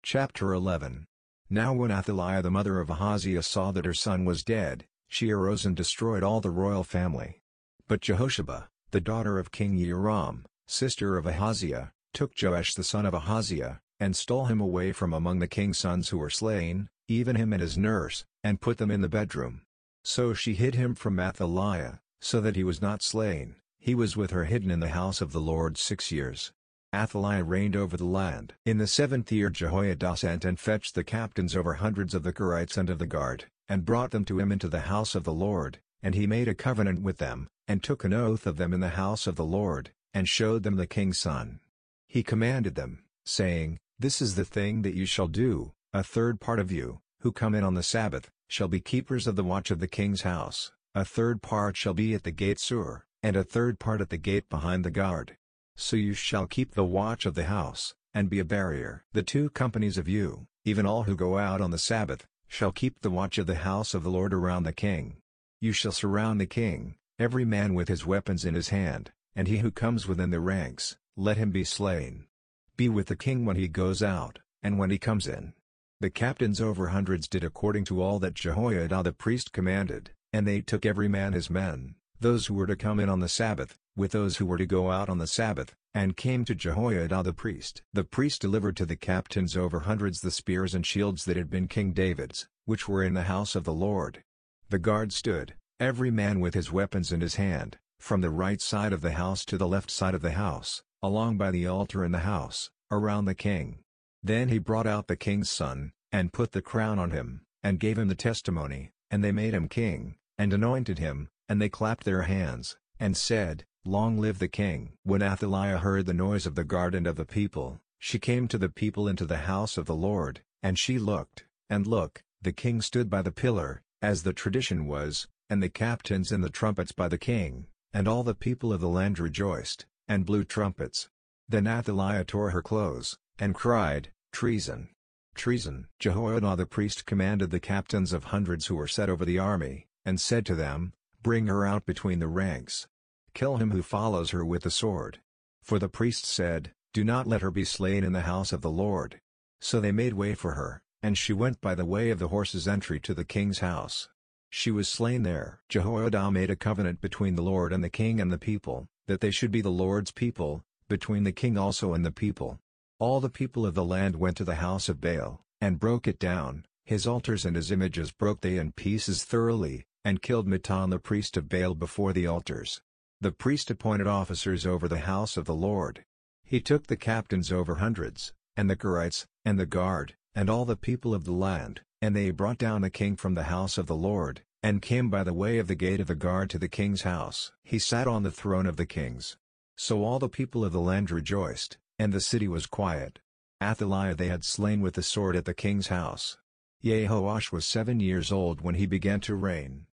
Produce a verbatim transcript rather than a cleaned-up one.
Chapter eleven. Now when Athaliah the mother of Ahaziah saw that her son was dead, she arose and destroyed all the royal family. But Jehosheba, the daughter of King Joram, sister of Ahaziah, took Joash the son of Ahaziah, and stole him away from among the king's sons who were slain, even him and his nurse, and put them in the bedroom. So she hid him from Athaliah, so that he was not slain. He was with her hidden in the house of the Lord six years. Athaliah reigned over the land. In the seventh year Jehoiada sent and fetched the captains over hundreds of the Kerites and of the guard, and brought them to him into the house of the Lord, and he made a covenant with them, and took an oath of them in the house of the Lord, and showed them the king's son. He commanded them, saying, This is the thing that you shall do: a third part of you, who come in on the Sabbath, shall be keepers of the watch of the king's house, a third part shall be at the gate Sur, and a third part at the gate behind the guard. So you shall keep the watch of the house, and be a barrier. The two companies of you, even all who go out on the Sabbath, shall keep the watch of the house of the Lord around the king. You shall surround the king, every man with his weapons in his hand, and he who comes within the ranks, let him be slain. Be with the king when he goes out, and when he comes in. The captains over hundreds did according to all that Jehoiada the priest commanded, and they took every man his men, those who were to come in on the Sabbath, with those who were to go out on the Sabbath, and came to Jehoiada the priest. The priest delivered to the captains over hundreds the spears and shields that had been King David's, which were in the house of the Lord. The guard stood, every man with his weapons in his hand, from the right side of the house to the left side of the house, along by the altar in the house, around the king. Then he brought out the king's son, and put the crown on him, and gave him the testimony, and they made him king, and anointed him, and they clapped their hands, and said, Long live the king. When Athaliah heard the noise of the guard and of the people, she came to the people into the house of the Lord, and she looked, and look, the king stood by the pillar, as the tradition was, and the captains and the trumpets by the king, and all the people of the land rejoiced, and blew trumpets. Then Athaliah tore her clothes, and cried, Treason! Treason! Jehoiada the priest commanded the captains of hundreds who were set over the army, and said to them, Bring her out between the ranks. Kill him who follows her with the sword. For the priest said, Do not let her be slain in the house of the Lord. So they made way for her, and she went by the way of the horses' entry to the king's house. She was slain there. Jehoiada made a covenant between the Lord and the king and the people, that they should be the Lord's people, between the king also and the people. All the people of the land went to the house of Baal, and broke it down, his altars and his images broke they in pieces thoroughly, and killed Mattan the priest of Baal before the altars. The priest appointed officers over the house of the Lord. He took the captains over hundreds, and the Kerites, and the guard, and all the people of the land, and they brought down the king from the house of the Lord, and came by the way of the gate of the guard to the king's house. He sat on the throne of the kings. So all the people of the land rejoiced, and the city was quiet. Athaliah they had slain with the sword at the king's house. Jehoash was seven years old when he began to reign,